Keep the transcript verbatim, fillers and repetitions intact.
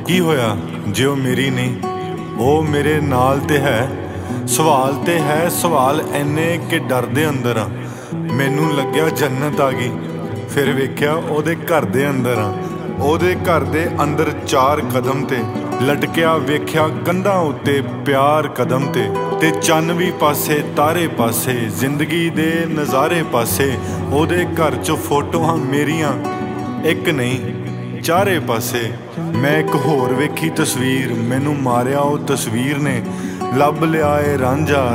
ਕੀ ਹੋਇਆ ਜੇ ਉਹ ਮੇਰੀ ਨਹੀਂ, ਉਹ ਮੇਰੇ ਨਾਲ ਤੇ ਹੈ। ਸਵਾਲ ਤੇ ਹੈ ਸਵਾਲ ਇੰਨੇ ਕਿ ਡਰ ਦੇ ਅੰਦਰ ਆ। ਮੈਨੂੰ ਲੱਗਿਆ ਜੰਨਤ ਆ ਗਈ, ਫਿਰ ਵੇਖਿਆ ਉਹਦੇ ਘਰ ਦੇ ਅੰਦਰ ਆ। ਉਹਦੇ ਘਰ ਦੇ ਅੰਦਰ ਚਾਰ ਕਦਮ ਤੇ ਲਟਕਿਆ ਵੇਖਿਆ ਕੰਧਾਂ ਉੱਤੇ ਪਿਆਰ ਕਦਮ ਤੇ ਤੇ ਚੰਨ ਵੀ ਪਾਸੇ ਤਾਰੇ ਪਾਸੇ ਜ਼ਿੰਦਗੀ ਦੇ ਨਜ਼ਾਰੇ ਪਾਸੇ। ਉਹਦੇ ਘਰ 'ਚ ਫੋਟੋਆਂ ਮੇਰੀਆਂ ਇੱਕ ਨਹੀਂ ਚਾਰੇ ਪਾਸੇ। ਮੈਂ ਇੱਕ ਹੋਰ ਵੇਖੀ ਤਸਵੀਰ, ਮੈਨੂੰ ਮਾਰਿਆ ਉਹ ਤਸਵੀਰ ਨੇ। ਲੱਭ ਲਿਆ ਏ ਰਾਂਝਾ